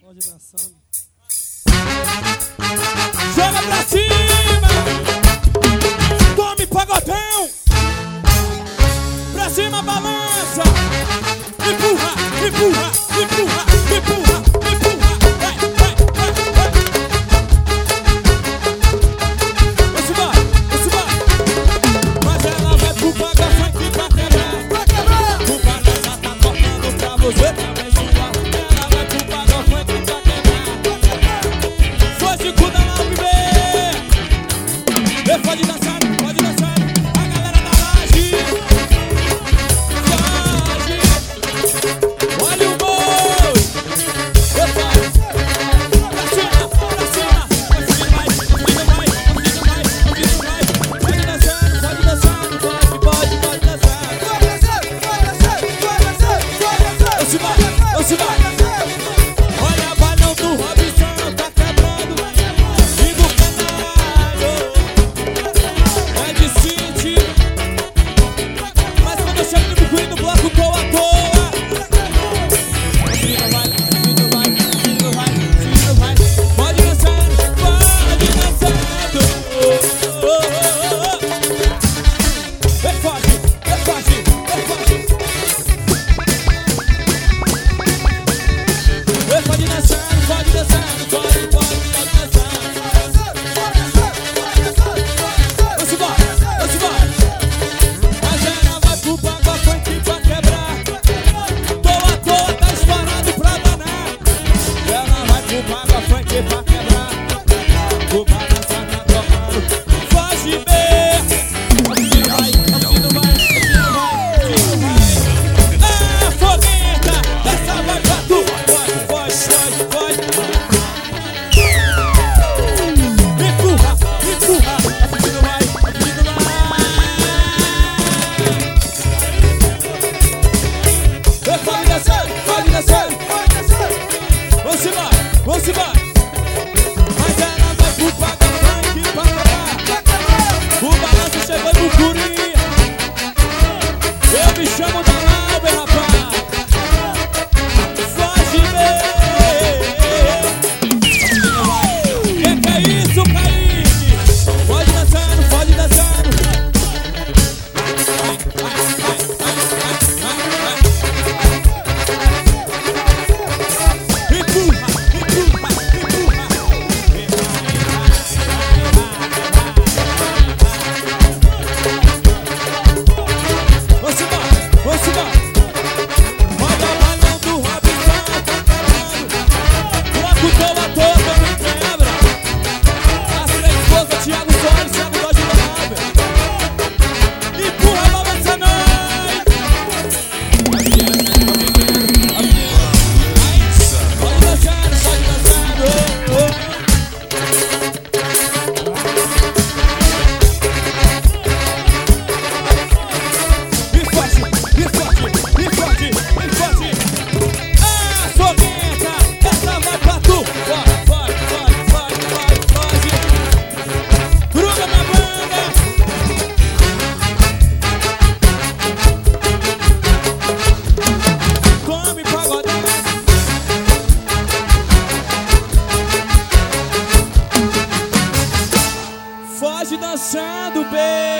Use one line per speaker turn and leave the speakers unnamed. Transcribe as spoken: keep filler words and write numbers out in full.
Pode ir dançando. Joga pra cima! Tome pagodão! Pra cima, balança! Empurra, empurra, empurra, empurra, empurra! Vai, vai, vai, vai! Vamos embora, vamos embora! Mas ela vai pro pagodão funk pra quebrar! Pra quebrar! O pagodão já tá tocando pra você também suar! Ela vai pro pagodão funk pra quebrar! Foi de cu da lá, bebê! Pode dançar, pode dançar! A galera da laje! Olha o boi! Eu faço! Pra cima, pra cima! Vai, vai, vai, vai, vai! Pode dançar, pode dançar! Pode, pode, pode dançar! Pode dançar, pode dançar! Pode dançar, pode dançar! Vamos embora, vamos embora! Olha o balão do Robinson, tá quebrando! E do Canário! É de City! Mas quando eu chego no bico do bloco, tô à toa! Pode dançar, pode dançar. É forte, é forte, é forte. Pode dançar, pode dançar, pode, pode, pode dançar. Vamos embora, vamos embora. Mas ela vai pro pagodão funk pra quebrar. Tô à toa, tá disparado pra danar. Ela vai pro pagodão funk pra quebrar. O balança tá tocando. Foge bem. Assim vai, assim não vai, assim não vai, assim não vai. Ah, fogueta, essa vai pra tu. Pode, pode, pode, pode. Empurra, empurra, assim não vai, assim não vai. Pode dançar, pode dançar, pode dançar. Vamos embora, vamos embora. Mas ela vai pro pagodão funk pra quebrar. O balanço chegou no curinha. Eu me chamo da Lauber, rapaz. Foge bem. Que que é isso, Kaique? Pode dançando, pode dançando. Vai, vai, vai, vai, vai, vai, vai. Empurra, empurra, empurra. Vamos embora, vamos embora. Olha o balão do Robinson, tá quebrando. Bloco tô à toa, também quebra. As três esposas, Thiago Soares, Thiago Dodge da Lauber. Empurra, balança nós. Pode dançar, pode dançar. Oh, oh. E forte, e forte, e forte, e forte. Ah, fogueta, essa vai pra tu. Pode, pode, pode, pode, pode, pode. Gruda na banda. Tome pagodão. Foge dançando, bem.